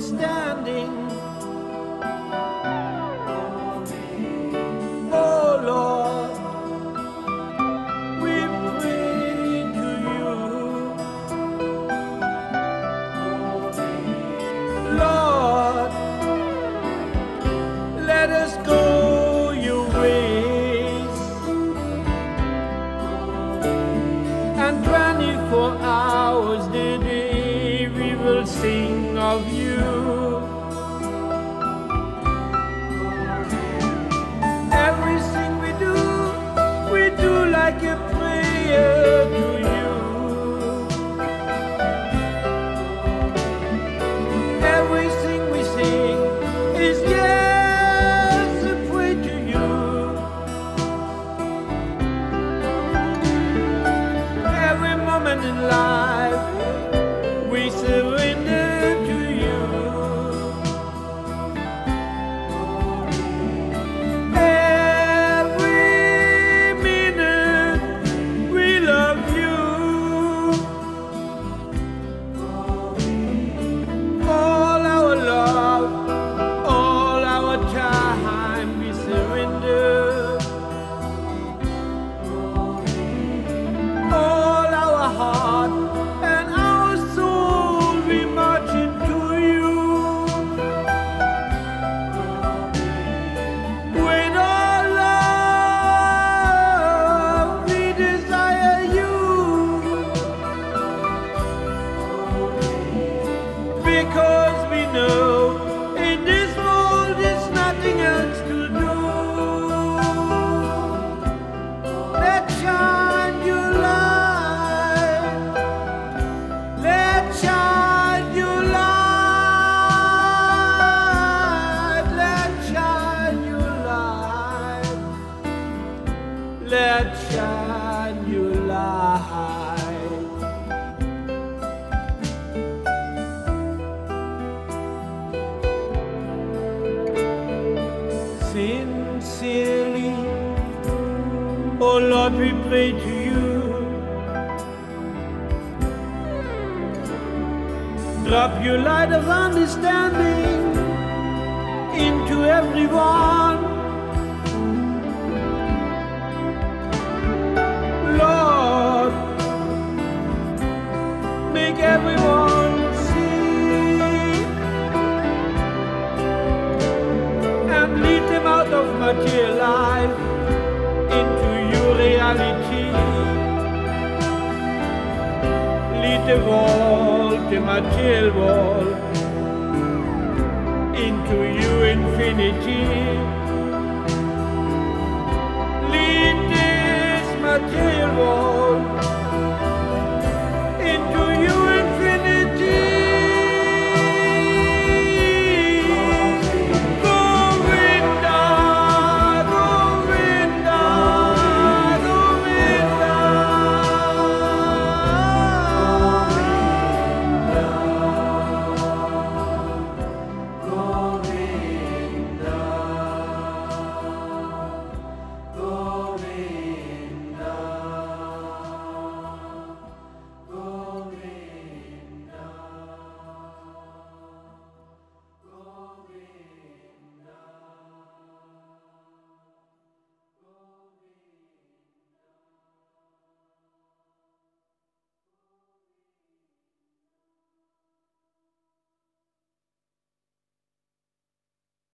understanding. Oh Lord, we pray to you. Lord, let us go your ways, and 24 hours a day we will sing of you. Everything we do like a prayer to you. Everything we sing is yes, a prayer to you. Every moment in life we surrender to you. Every minute we love you. All our love, all our time we surrender. All our heart and our soul we march into you. With our love we desire you, because we know in this world there's nothing else to do. Let's shine your light. Let's shine your light. Let's shine your light. Let's shine your light. Sincerely, oh Lord, we pray to you. Drop your light of understanding into everyone. Lord, make everyone see and lead them out of material life into your reality. Lead the world, the material world, into your infinity.